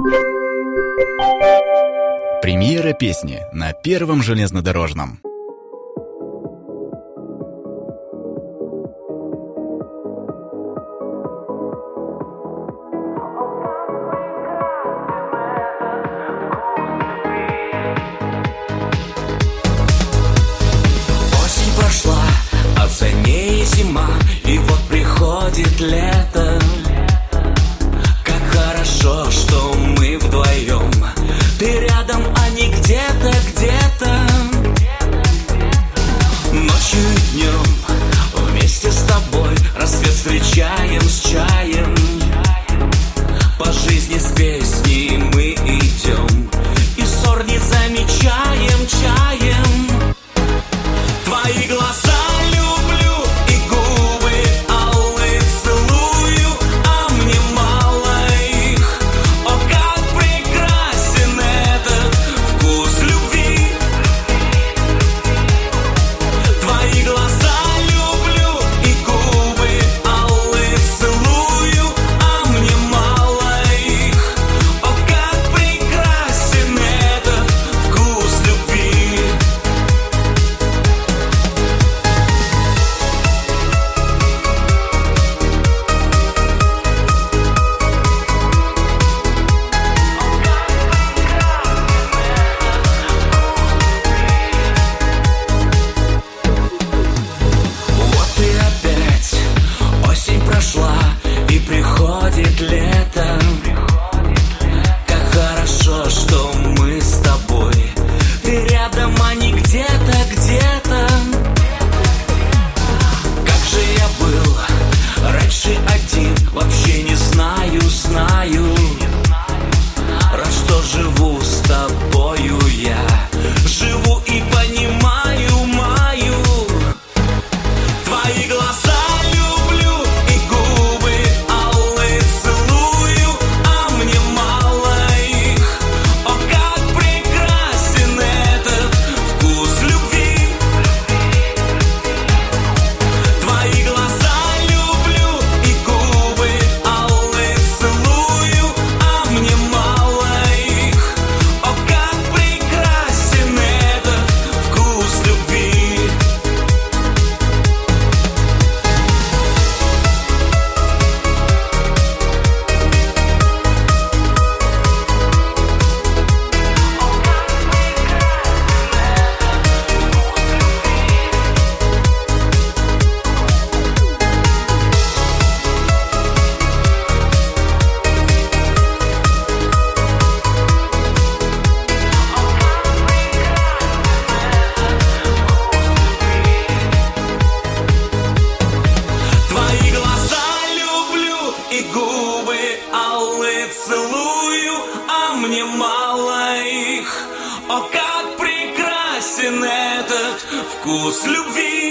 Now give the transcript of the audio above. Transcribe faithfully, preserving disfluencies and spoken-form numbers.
Премьера песни на Первом железнодорожном. Осень прошла, а за ней зима, и вот приходит лето. Как хорошо, что мы вдвоем. Ты рядом, а не где-то, где-то. Ночью и днем вместе с тобой рассвет встречаем с чаем. По жизни с песней мы идем, и ссор не замечаем чаем. Твои глаза люблю и губы алые целую, а мне мало их. О, как прекрасен этот вкус любви. Твои глаза люблю и губы алые целую, а мне мало их. О, как прекрасен этот вкус любви. Вот и опять осень прошла, и приходит лето. Как хорошо, что мы с тобой. Ты рядом, а не где-то, где-то. Как же я был раньше один, вообще не знаю, знаю. Рад, что живу с тобою я. Живу и понимаю, маю. Твои глаза люблю и губы алые целую, а мне мало их. О, как прекрасен этот вкус любви. Твои глаза люблю и губы алые целую, а мне мало их. О, как прекрасен этот вкус любви. Твои глаза люблю и губы алые целую, а мне мало их. О, как прекрасен этот вкус любви.